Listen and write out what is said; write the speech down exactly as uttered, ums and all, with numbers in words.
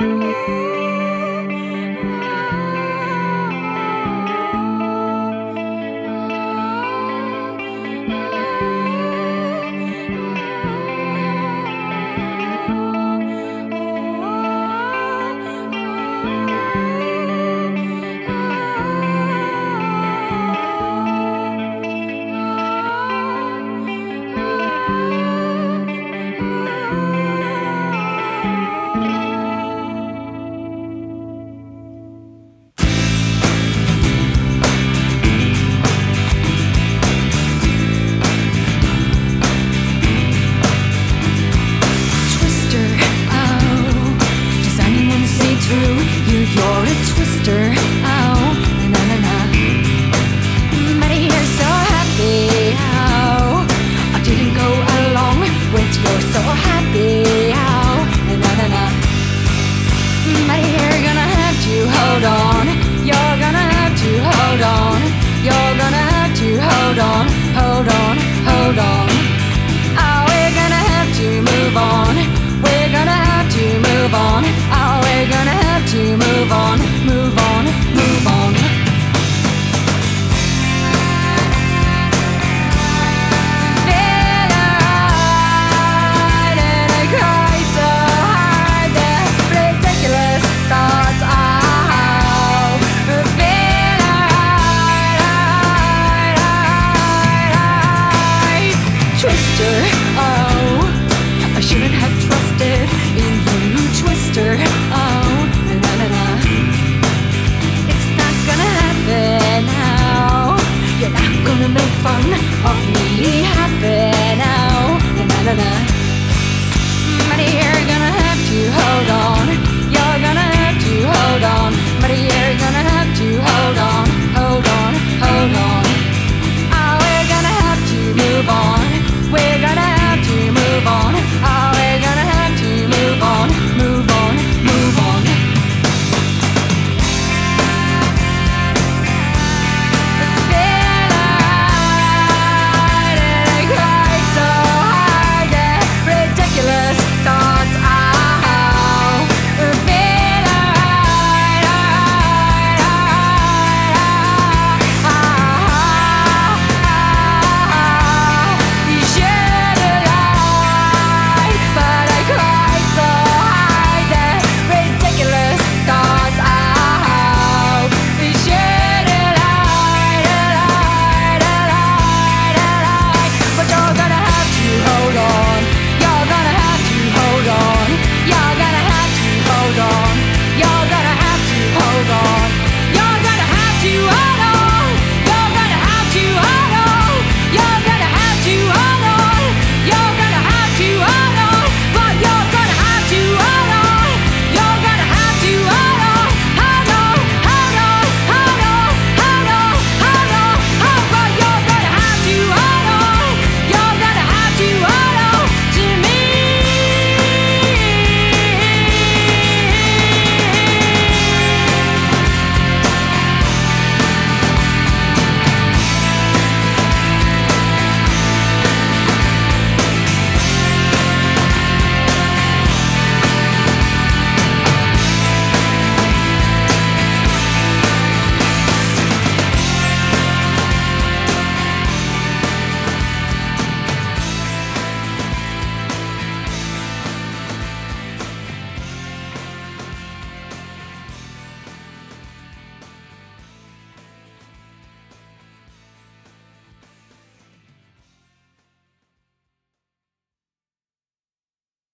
You're a twister, oh, na na na. But you're so happy, oh. I didn't go along with your so happy, oh, na na na. But you're gonna have to hold on. You're gonna have to hold on. You're gonna have to hold on, hold on, hold on. Oh, we're gonna have to move on. We're gonna have to move on. Oh, we're gonna have to move on, move on, move on. Feel alright, and I cry so hard that ridiculous thoughts out. Feel alright, alright, alright, alright. Twister, oh, I shouldn't have trusted in you, Twister, oh. You're not gonna make fun of me happy.